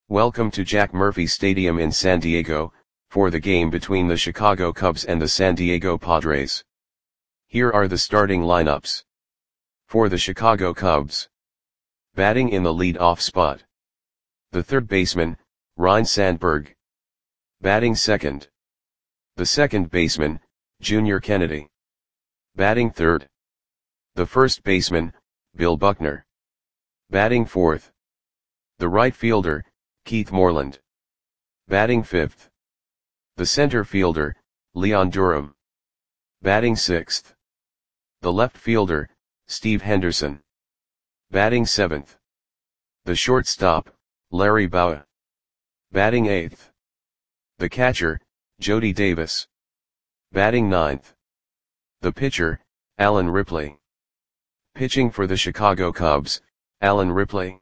Welcome to Jack Murphy Stadium in San Diego, for the game between the Chicago Cubs and the San Diego Padres. Here are the starting lineups. For the Chicago Cubs. Batting in the lead-off spot. The third baseman, Ryne Sandberg. Batting second. The second baseman, Junior Kennedy. Batting third. The first baseman, Bill Buckner. Batting fourth. The right fielder, Keith Moreland. Batting fifth. The center fielder, Leon Durham. Batting sixth. The left fielder, Steve Henderson. Batting seventh. The shortstop, Larry Bowa. Batting eighth. The catcher, Jody Davis. Batting ninth. The pitcher, Alan Ripley. Pitching for the Chicago Cubs, Alan Ripley.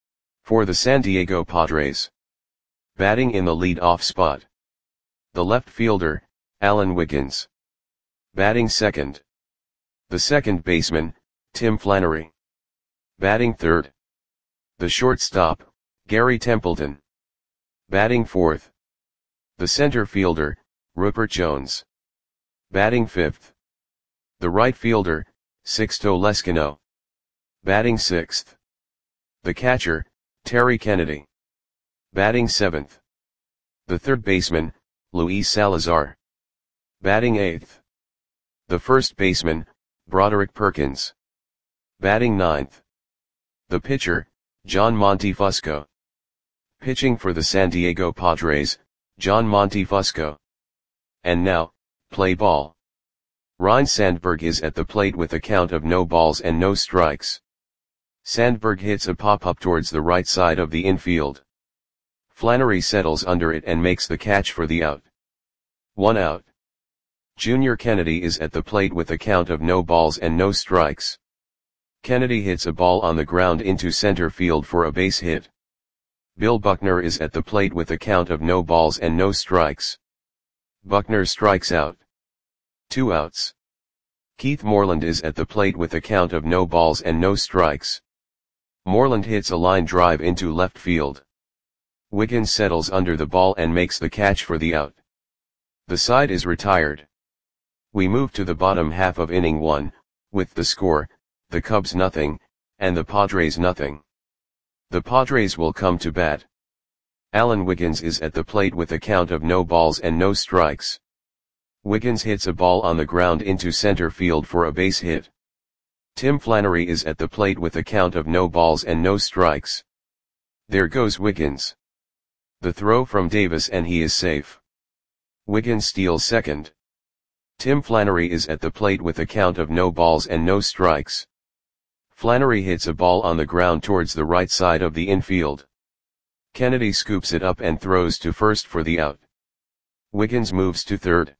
For the San Diego Padres. Batting in the lead-off spot. The left fielder, Alan Wiggins. Batting second. The second baseman, Tim Flannery. Batting third. The shortstop, Gary Templeton. Batting fourth. The center fielder, Rupert Jones. Batting fifth. The right fielder, Sixto Lezcano. Batting sixth. The catcher, Terry Kennedy. Batting seventh. The third baseman, Luis Salazar. Batting eighth. The first baseman, Broderick Perkins. Batting ninth. The pitcher, John Montefusco. Pitching for the San Diego Padres, John Montefusco. And now, play ball. Ryne Sandberg is at the plate with a count of no balls and no strikes. Sandberg hits a pop-up towards the right side of the infield. Flannery settles under it and makes the catch for the out. 1 out. Junior Kennedy is at the plate with a count of no balls and no strikes. Kennedy hits a ball on the ground into center field for a base hit. Bill Buckner is at the plate with a count of no balls and no strikes. Buckner strikes out. 2 outs. Keith Moreland is at the plate with a count of no balls and no strikes. Moreland hits a line drive into left field. Wiggins settles under the ball and makes the catch for the out. The side is retired. We move to the bottom half of inning 1, with the score, the Cubs nothing, and the Padres nothing. The Padres will come to bat. Alan Wiggins is at the plate with a count of no balls and no strikes. Wiggins hits a ball on the ground into center field for a base hit. Tim Flannery is at the plate with a count of no balls and no strikes. There goes Wiggins. The throw from Davis and he is safe. Wiggins steals second. Tim Flannery is at the plate with a count of no balls and no strikes. Flannery hits a ball on the ground towards the right side of the infield. Kennedy scoops it up and throws to first for the out. Wiggins moves to third.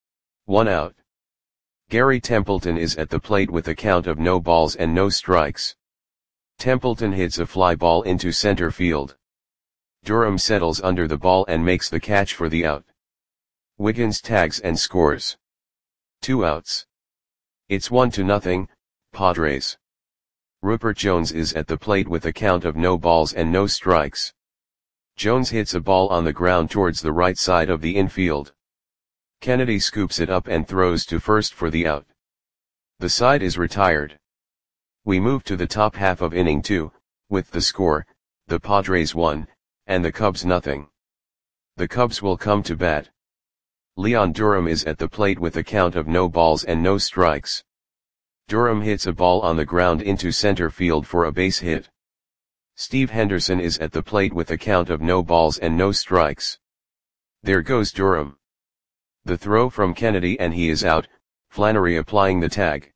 1 out. Gary Templeton is at the plate with a count of no balls and no strikes. Templeton hits a fly ball into center field. Durham settles under the ball and makes the catch for the out. Wiggins tags and scores. 2 outs. It's 1-0, Padres. Rupert Jones is at the plate with a count of no balls and no strikes. Jones hits a ball on the ground towards the right side of the infield. Kennedy scoops it up and throws to first for the out. The side is retired. We move to the top half of inning 2, with the score, the Padres 1, and the Cubs nothing. The Cubs will come to bat. Leon Durham is at the plate with a count of no balls and no strikes. Durham hits a ball on the ground into center field for a base hit. Steve Henderson is at the plate with a count of no balls and no strikes. There goes Durham. The throw from Kennedy and he is out, Flannery applying the tag.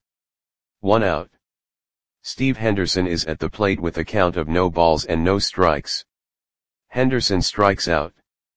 1 out. Steve Henderson is at the plate with a count of no balls and no strikes. Henderson strikes out.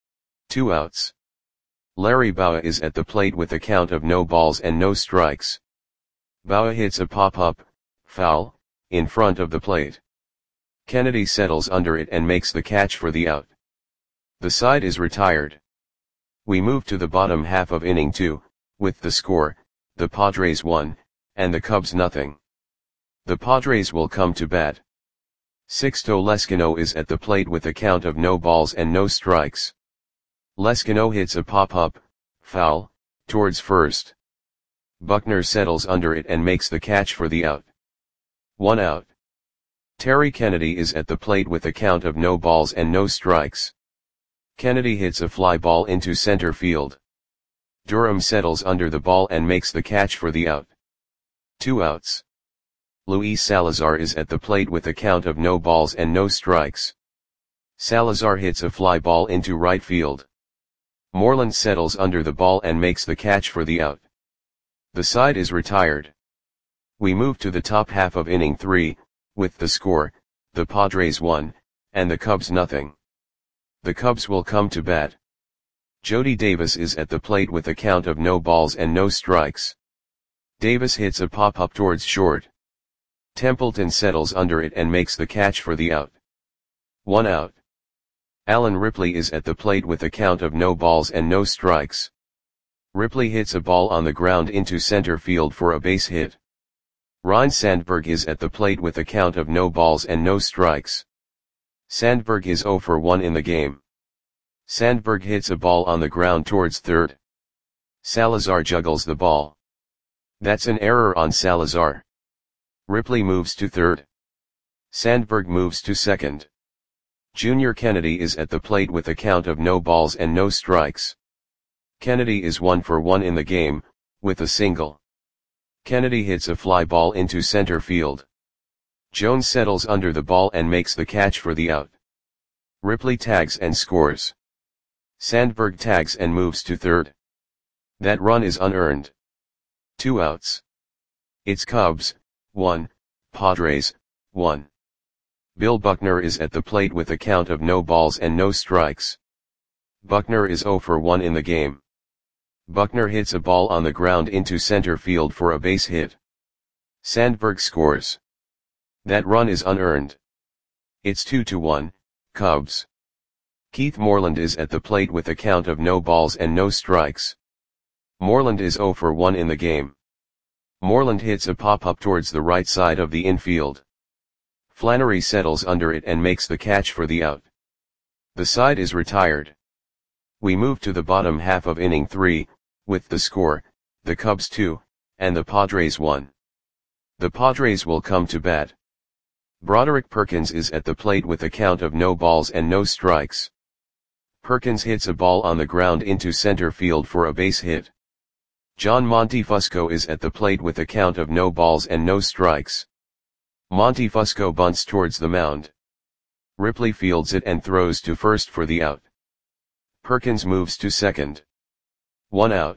2 outs. Larry Bowa is at the plate with a count of no balls and no strikes. Bowa hits a pop-up, foul, in front of the plate. Kennedy settles under it and makes the catch for the out. The side is retired. We move to the bottom half of inning 2, with the score, the Padres 1, and the Cubs nothing. The Padres will come to bat. Sixto Lescano is at the plate with a count of no balls and no strikes. Lescano hits a pop-up, foul, towards first. Buckner settles under it and makes the catch for the out. 1 out. Terry Kennedy is at the plate with a count of no balls and no strikes. Kennedy hits a fly ball into center field. Durham settles under the ball and makes the catch for the out. 2 outs. Luis Salazar is at the plate with a count of no balls and no strikes. Salazar hits a fly ball into right field. Moreland settles under the ball and makes the catch for the out. The side is retired. We move to the top half of inning 3, with the score, the Padres 1, and the Cubs nothing. The Cubs will come to bat. Jody Davis is at the plate with a count of no balls and no strikes. Davis hits a pop-up towards short. Templeton settles under it and makes the catch for the out. 1 out. Alan Ripley is at the plate with a count of no balls and no strikes. Ripley hits a ball on the ground into center field for a base hit. Ryne Sandberg is at the plate with a count of no balls and no strikes. Sandberg is 0 for 1 in the game. Sandberg hits a ball on the ground towards third. Salazar juggles the ball. That's an error on Salazar. Ripley moves to third. Sandberg moves to second. Junior Kennedy is at the plate with a count of no balls and no strikes. Kennedy is 1 for 1 in the game, with a single. Kennedy hits a fly ball into center field. Jones settles under the ball and makes the catch for the out. Ripley tags and scores. Sandberg tags and moves to third. That run is unearned. 2 outs. It's Cubs, 1, Padres, 1. Bill Buckner is at the plate with a count of no balls and no strikes. Buckner is 0 for 1 in the game. Buckner hits a ball on the ground into center field for a base hit. Sandberg scores. That run is unearned. It's 2-1, Cubs. Keith Moreland is at the plate with a count of no balls and no strikes. Moreland is 0 for 1 in the game. Moreland hits a pop-up towards the right side of the infield. Flannery settles under it and makes the catch for the out. The side is retired. We move to the bottom half of inning 3, with the score, the Cubs 2, and the Padres 1. The Padres will come to bat. Broderick Perkins is at the plate with a count of no balls and no strikes. Perkins hits a ball on the ground into center field for a base hit. John Montefusco is at the plate with a count of no balls and no strikes. Montefusco bunts towards the mound. Ripley fields it and throws to first for the out. Perkins moves to second. 1 out.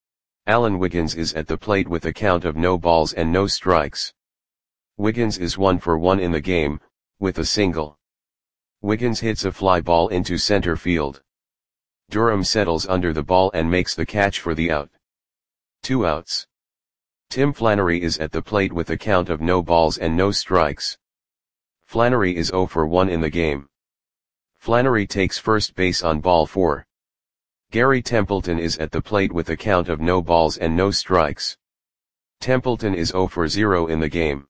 Alan Wiggins is at the plate with a count of no balls and no strikes. Wiggins is 1 for 1 in the game, with a single. Wiggins hits a fly ball into center field. Durham settles under the ball and makes the catch for the out. 2 outs. Tim Flannery is at the plate with a count of no balls and no strikes. Flannery is 0 for 1 in the game. Flannery takes first base on ball 4. Gary Templeton is at the plate with a count of no balls and no strikes. Templeton is 0 for 0 in the game.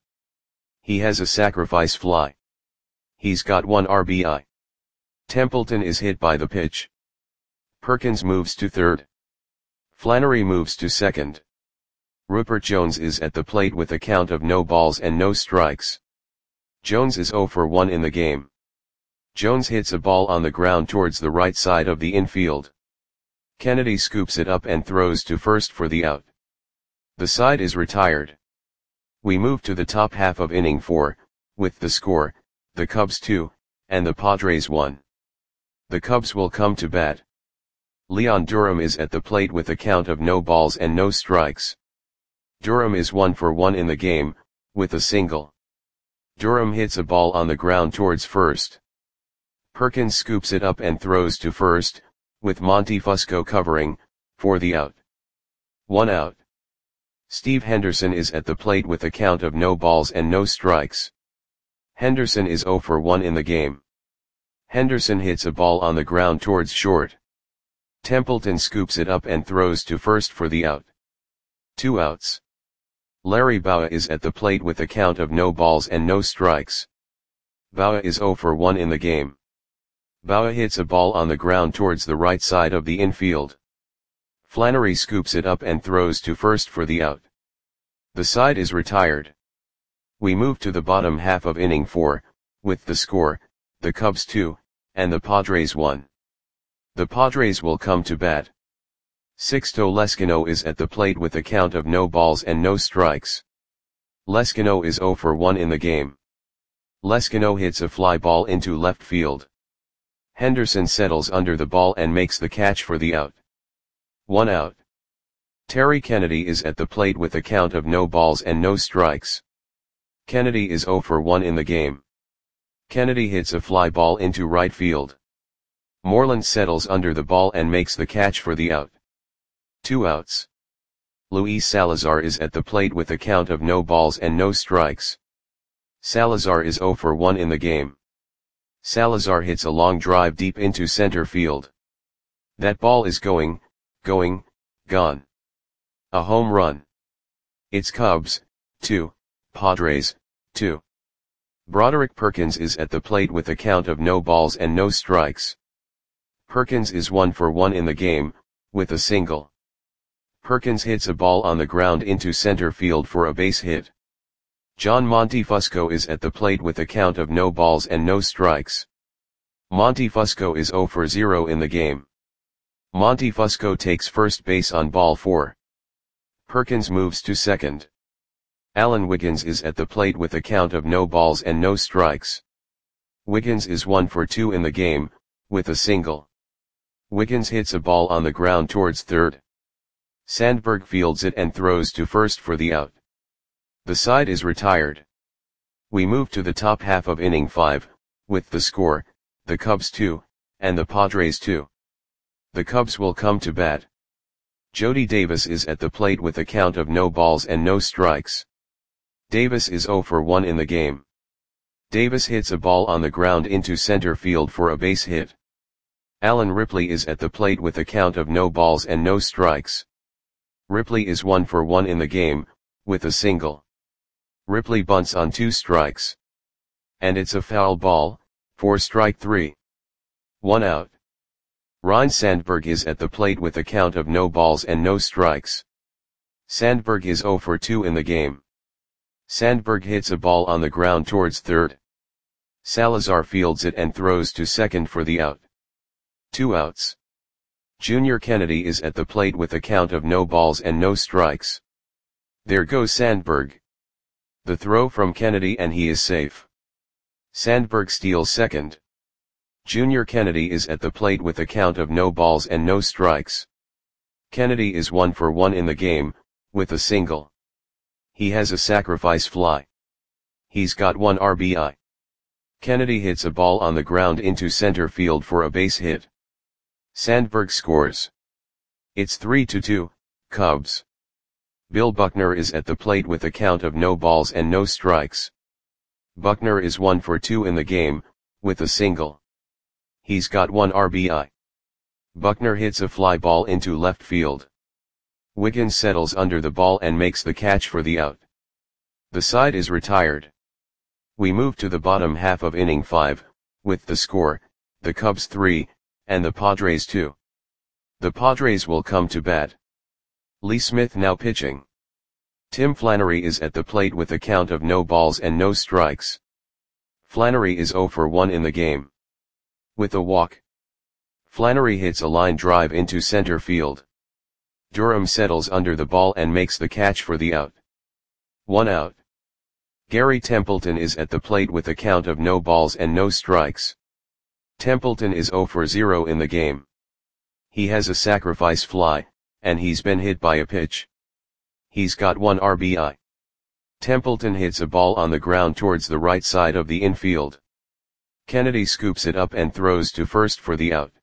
He has a sacrifice fly. He's got 1 RBI. Templeton is hit by the pitch. Perkins moves to third. Flannery moves to second. Rupert Jones is at the plate with a count of no balls and no strikes. Jones is 0 for 1 in the game. Jones hits a ball on the ground towards the right side of the infield. Kennedy scoops it up and throws to first for the out. The side is retired. We move to the top half of inning 4, with the score, the Cubs 2, and the Padres 1. The Cubs will come to bat. Leon Durham is at the plate with a count of no balls and no strikes. Durham is 1 for 1 in the game, with a single. Durham hits a ball on the ground towards first. Perkins scoops it up and throws to first, with Montefusco covering, for the out. 1 out. Steve Henderson is at the plate with a count of no balls and no strikes. Henderson is 0 for 1 in the game. Henderson hits a ball on the ground towards short. Templeton scoops it up and throws to first for the out. 2 outs. Larry Bowa is at the plate with a count of no balls and no strikes. Boa is 0 for 1 in the game. Boa hits a ball on the ground towards the right side of the infield. Flannery scoops it up and throws to first for the out. The side is retired. We move to the bottom half of inning 4, with the score, the Cubs 2, and the Padres 1. The Padres will come to bat. Sixto Lezcano is at the plate with a count of no balls and no strikes. Lezcano is 0 for 1 in the game. Lezcano hits a fly ball into left field. Henderson settles under the ball and makes the catch for the out. 1 out. Terry Kennedy is at the plate with a count of no balls and no strikes. Kennedy is 0 for 1 in the game. Kennedy hits a fly ball into right field. Moreland settles under the ball and makes the catch for the out. 2 outs. Luis Salazar is at the plate with a count of no balls and no strikes. Salazar is 0 for 1 in the game. Salazar hits a long drive deep into center field. That ball is gone. A home run. It's Cubs, 2, Padres, 2. Broderick Perkins is at the plate with a count of no balls and no strikes. Perkins is 1 for 1 in the game, with a single. Perkins hits a ball on the ground into center field for a base hit. John Montefusco is at the plate with a count of no balls and no strikes. Montefusco is 0 for 0 in the game. Montefusco takes first base on ball 4. Perkins moves to second. Alan Wiggins is at the plate with a count of no balls and no strikes. Wiggins is 1 for 2 in the game, with a single. Wiggins hits a ball on the ground towards third. Sandberg fields it and throws to first for the out. The side is retired. We move to the top half of inning 5, with the score, the Cubs 2, and the Padres 2. The Cubs will come to bat. Jody Davis is at the plate with a count of no balls and no strikes. Davis is 0 for 1 in the game. Davis hits a ball on the ground into center field for a base hit. Alan Ripley is at the plate with a count of no balls and no strikes. Ripley is 1 for 1 in the game, with a single. Ripley bunts on 2 strikes. And it's a foul ball, for strike 3. 1 out. Ryne Sandberg is at the plate with a count of no balls and no strikes. Sandberg is 0 for 2 in the game. Sandberg hits a ball on the ground towards third. Salazar fields it and throws to second for the out. 2 outs. Junior Kennedy is at the plate with a count of no balls and no strikes. There goes Sandberg. The throw from Kennedy and he is safe. Sandberg steals second. Junior Kennedy is at the plate with a count of no balls and no strikes. Kennedy is 1 for 1 in the game, with a single. He has a sacrifice fly. He's got 1 RBI. Kennedy hits a ball on the ground into center field for a base hit. Sandberg scores. It's 3-2, Cubs. Bill Buckner is at the plate with a count of no balls and no strikes. Buckner is 1 for 2 in the game, with a single. He's got 1 RBI. Buckner hits a fly ball into left field. Wiggins settles under the ball and makes the catch for the out. The side is retired. We move to the bottom half of inning 5, with the score, the Cubs 3, and the Padres 2. The Padres will come to bat. Lee Smith now pitching. Tim Flannery is at the plate with a count of no balls and no strikes. Flannery is 0 for 1 in the game. With a walk. Flannery hits a line drive into center field. Durham settles under the ball and makes the catch for the out. 1 out. Gary Templeton is at the plate with a count of no balls and no strikes. Templeton is 0 for 0 in the game. He has a sacrifice fly, and he's been hit by a pitch. He's got 1 RBI. Templeton hits a ball on the ground towards the right side of the infield. Kennedy scoops it up and throws to first for the out.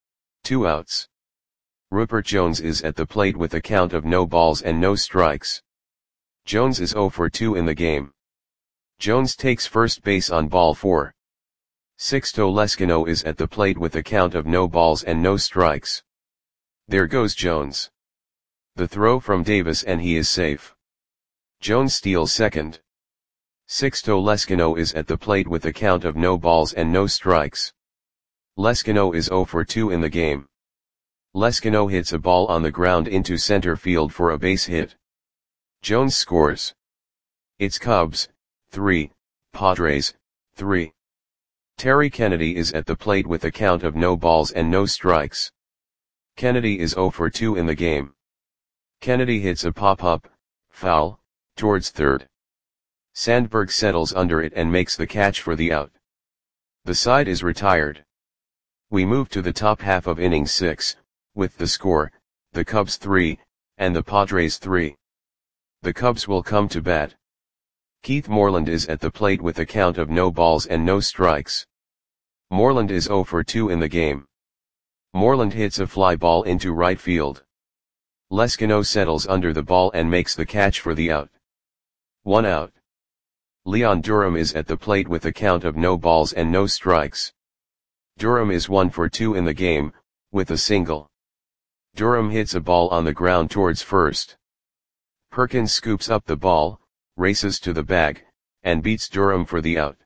2 outs. Rupert Jones is at the plate with a count of no balls and no strikes. Jones is 0 for 2 in the game. Jones takes first base on ball 4. Sixto Lezcano is at the plate with a count of no balls and no strikes. There goes Jones. The throw from Davis and he is safe. Jones steals second. Sixto Lescano is at the plate with a count of no balls and no strikes. Lescano is 0 for 2 in the game. Lescano hits a ball on the ground into center field for a base hit. Jones scores. It's Cubs, 3, Padres, 3. Terry Kennedy is at the plate with a count of no balls and no strikes. Kennedy is 0 for 2 in the game. Kennedy hits a pop-up, foul, towards third. Sandberg settles under it and makes the catch for the out. The side is retired. We move to the top half of inning 6, with the score, the Cubs 3, and the Padres 3. The Cubs will come to bat. Keith Moreland is at the plate with a count of no balls and no strikes. Moreland is 0 for 2 in the game. Moreland hits a fly ball into right field. Lescano settles under the ball and makes the catch for the out. 1 out. Leon Durham is at the plate with a count of no balls and no strikes. Durham is 1 for 2 in the game, with a single. Durham hits a ball on the ground towards first. Perkins scoops up the ball, races to the bag, and beats Durham for the out.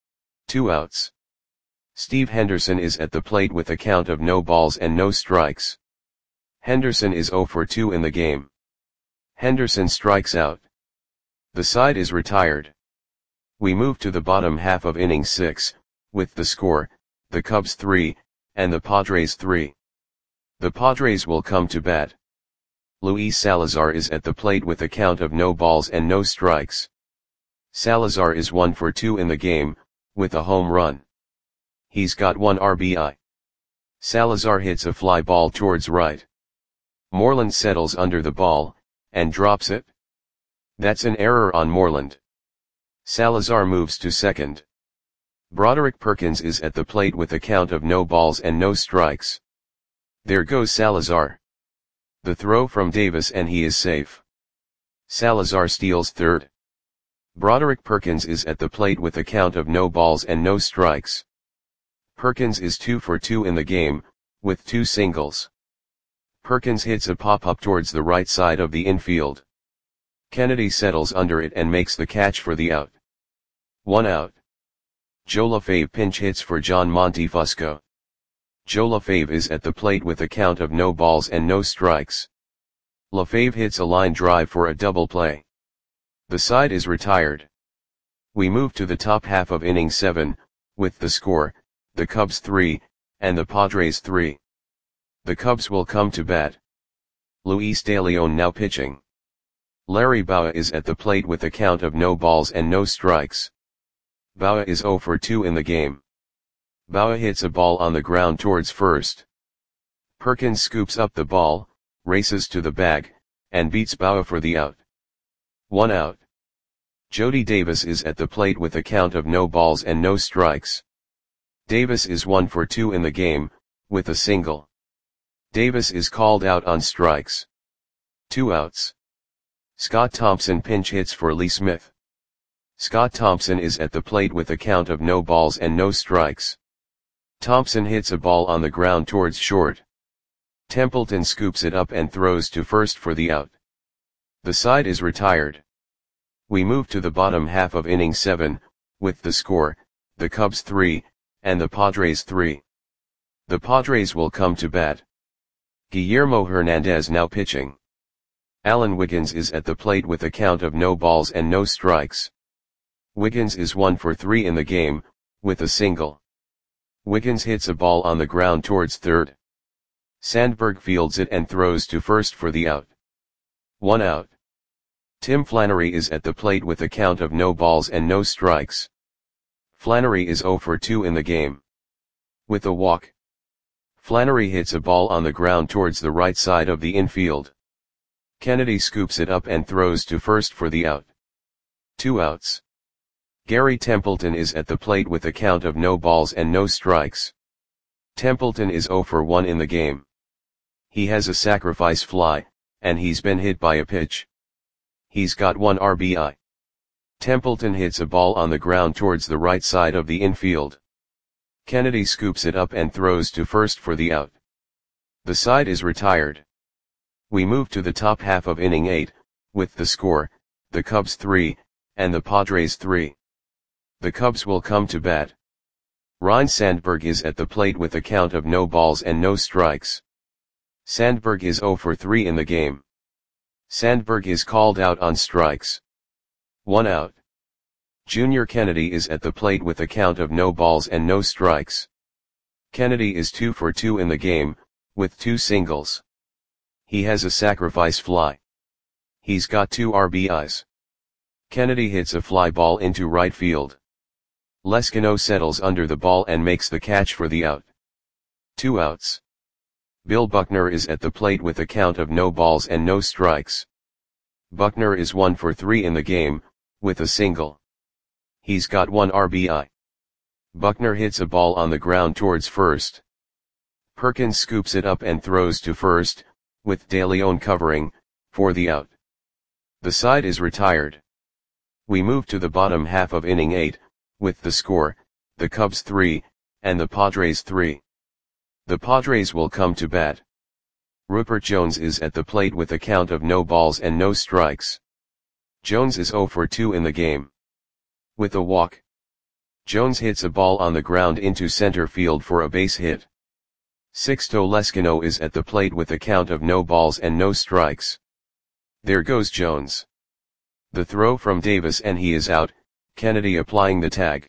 2 outs. Steve Henderson is at the plate with a count of no balls and no strikes. Henderson is 0 for 2 in the game. Henderson strikes out. The side is retired. We move to the bottom half of inning 6, with the score, the Cubs 3, and the Padres 3. The Padres will come to bat. Luis Salazar is at the plate with a count of no balls and no strikes. Salazar is 1 for 2 in the game, with a home run. He's got 1 RBI. Salazar hits a fly ball towards right. Moreland settles under the ball, and drops it. That's an error on Moreland. Salazar moves to second. Broderick Perkins is at the plate with a count of no balls and no strikes. There goes Salazar. The throw from Davis and he is safe. Salazar steals third. Broderick Perkins is at the plate with a count of no balls and no strikes. Perkins is 2 for 2 in the game, with 2 singles. Perkins hits a pop-up towards the right side of the infield. Kennedy settles under it and makes the catch for the out. 1 out. Joe LaFave pinch hits for John Montefusco. Joe LaFave is at the plate with a count of no balls and no strikes. LaFave hits a line drive for a double play. The side is retired. We move to the top half of inning 7, with the score, the Cubs 3, and the Padres 3. The Cubs will come to bat. Luis De Leon now pitching. Larry Bowa is at the plate with a count of no balls and no strikes. Bowa is 0 for 2 in the game. Bowa hits a ball on the ground towards first. Perkins scoops up the ball, races to the bag, and beats Bowa for the out. 1 out. Jody Davis is at the plate with a count of no balls and no strikes. Davis is 1 for 2 in the game, with a single. Davis is called out on strikes. 2 outs. Scott Thompson pinch hits for Lee Smith. Scott Thompson is at the plate with a count of no balls and no strikes. Thompson hits a ball on the ground towards short. Templeton scoops it up and throws to first for the out. The side is retired. We move to the bottom half of inning 7, with the score, the Cubs 3, and the Padres 3. The Padres will come to bat. Guillermo Hernandez now pitching. Alan Wiggins is at the plate with a count of no balls and no strikes. Wiggins is 1 for 3 in the game, with a single. Wiggins hits a ball on the ground towards third. Sandberg fields it and throws to first for the out. 1 out. Tim Flannery is at the plate with a count of no balls and no strikes. Flannery is 0 for 2 in the game. With a walk. Flannery hits a ball on the ground towards the right side of the infield. Kennedy scoops it up and throws to first for the out. 2 outs. Gary Templeton is at the plate with a count of no balls and no strikes. Templeton is 0 for 1 in the game. He has a sacrifice fly, and he's been hit by a pitch. He's got 1 RBI. Templeton hits a ball on the ground towards the right side of the infield. Kennedy scoops it up and throws to first for the out. The side is retired. We move to the top half of inning 8, with the score, the Cubs 3, and the Padres 3. The Cubs will come to bat. Ryne Sandberg is at the plate with a count of no balls and no strikes. Sandberg is 0 for 3 in the game. Sandberg is called out on strikes. 1 out. Junior Kennedy is at the plate with a count of no balls and no strikes. Kennedy is 2 for 2 in the game, with 2 singles. He has a sacrifice fly. He's got 2 RBIs. Kennedy hits a fly ball into right field. Leskino settles under the ball and makes the catch for the out. 2 outs. Bill Buckner is at the plate with a count of no balls and no strikes. Buckner is 1 for 3 in the game, with a single. He's got 1 RBI. Buckner hits a ball on the ground towards first. Perkins scoops it up and throws to first, with De Leon covering, for the out. The side is retired. We move to the bottom half of inning 8, with the score, the Cubs 3, and the Padres 3. The Padres will come to bat. Rupert Jones is at the plate with a count of no balls and no strikes. Jones is 0 for 2 in the game. With a walk. Jones hits a ball on the ground into center field for a base hit. Sixto Leskino is at the plate with a count of no balls and no strikes. There goes Jones. The throw from Davis and he is out, Kennedy applying the tag.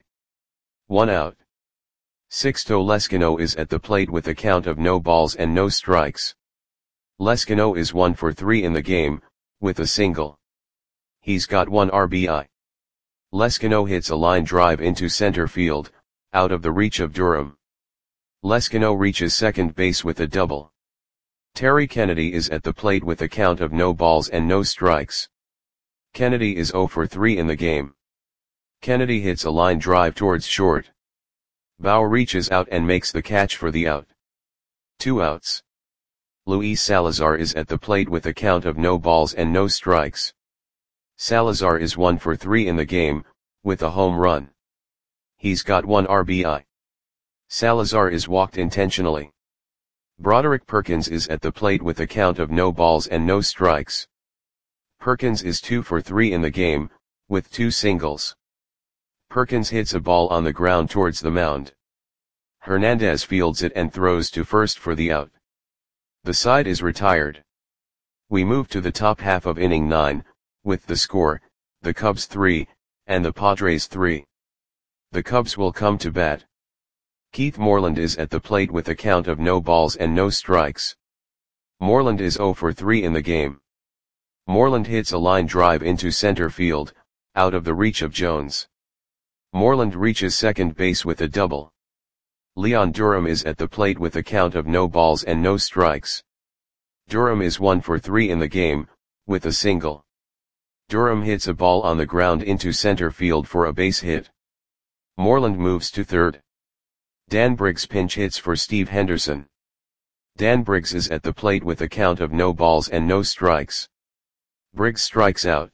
1 out. Sixto Leskino is at the plate with a count of no balls and no strikes. Leskino is 1 for 3 in the game, with a single. He's got 1 RBI. Leskino hits a line drive into center field, out of the reach of Durham. Leskino reaches second base with a double. Terry Kennedy is at the plate with a count of no balls and no strikes. Kennedy is 0 for 3 in the game. Kennedy hits a line drive towards short. Bauer reaches out and makes the catch for the out. 2 outs. Luis Salazar is at the plate with a count of no balls and no strikes. Salazar is 1 for 3 in the game, with a home run. He's got 1 RBI. Salazar is walked intentionally. Broderick Perkins is at the plate with a count of no balls and no strikes. Perkins is 2 for 3 in the game, with 2 singles. Perkins hits a ball on the ground towards the mound. Hernandez fields it and throws to first for the out. The side is retired. We move to the top half of inning 9, with the score, the Cubs 3, and the Padres 3. The Cubs will come to bat. Keith Moreland is at the plate with a count of no balls and no strikes. Moreland is 0 for 3 in the game. Moreland hits a line drive into center field, out of the reach of Jones. Moreland reaches second base with a double. Leon Durham is at the plate with a count of no balls and no strikes. Durham is 1 for 3 in the game, with a single. Durham hits a ball on the ground into center field for a base hit. Moreland moves to third. Dan Briggs pinch hits for Steve Henderson. Dan Briggs is at the plate with a count of no balls and no strikes. Briggs strikes out.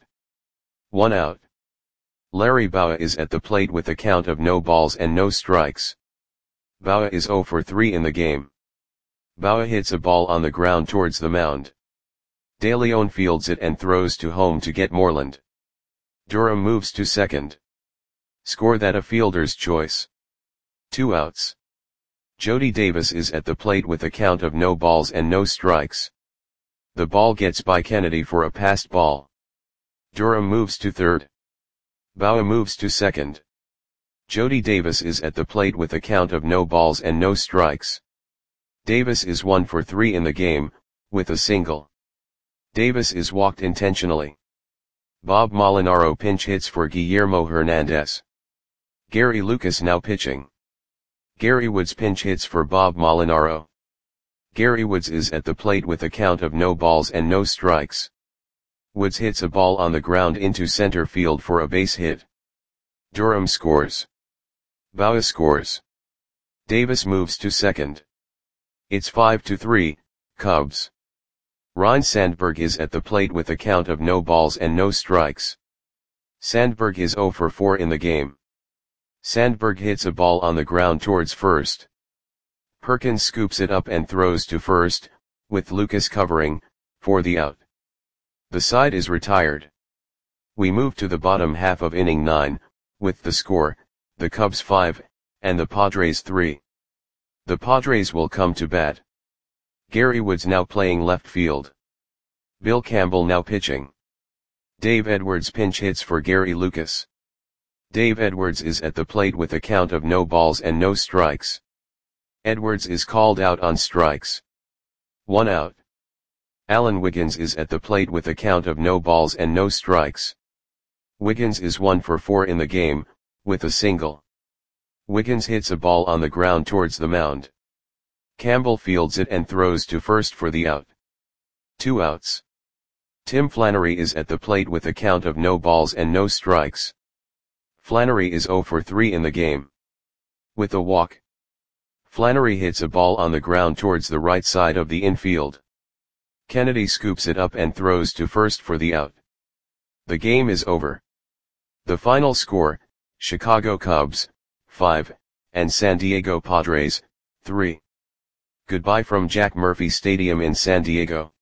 1 out. Larry Bowa is at the plate with a count of no balls and no strikes. Bowa is 0 for 3 in the game. Bowa hits a ball on the ground towards the mound. De Leon fields it and throws to home to get Moreland. Durham moves to second. Score that a fielder's choice. 2 outs. Jody Davis is at the plate with a count of no balls and no strikes. The ball gets by Kennedy for a passed ball. Durham moves to third. Bowa moves to second. Jody Davis is at the plate with a count of no balls and no strikes. Davis is 1 for 3 in the game, with a single. Davis is walked intentionally. Bob Molinaro pinch hits for Guillermo Hernandez. Gary Lucas now pitching. Gary Woods pinch hits for Bob Molinaro. Gary Woods is at the plate with a count of no balls and no strikes. Woods hits a ball on the ground into center field for a base hit. Durham scores. Bowa scores. Davis moves to second. It's 5-3, Cubs. Ryne Sandberg is at the plate with a count of no balls and no strikes. Sandberg is 0 for 4 in the game. Sandberg hits a ball on the ground towards first. Perkins scoops it up and throws to first, with Lucas covering, for the out. The side is retired. We move to the bottom half of inning 9, with the score, the Cubs 5, and the Padres 3. The Padres will come to bat. Gary Woods now playing left field. Bill Campbell now pitching. Dave Edwards pinch hits for Gary Lucas. Dave Edwards is at the plate with a count of no balls and no strikes. Edwards is called out on strikes. 1 out. Alan Wiggins is at the plate with a count of no balls and no strikes. Wiggins is 1 for 4 in the game, with a single. Wiggins hits a ball on the ground towards the mound. Campbell fields it and throws to first for the out. 2 outs. Tim Flannery is at the plate with a count of no balls and no strikes. Flannery is 0 for 3 in the game. With a walk. Flannery hits a ball on the ground towards the right side of the infield. Kennedy scoops it up and throws to first for the out. The game is over. The final score, Chicago Cubs, 5, and San Diego Padres, 3. Goodbye from Jack Murphy Stadium in San Diego.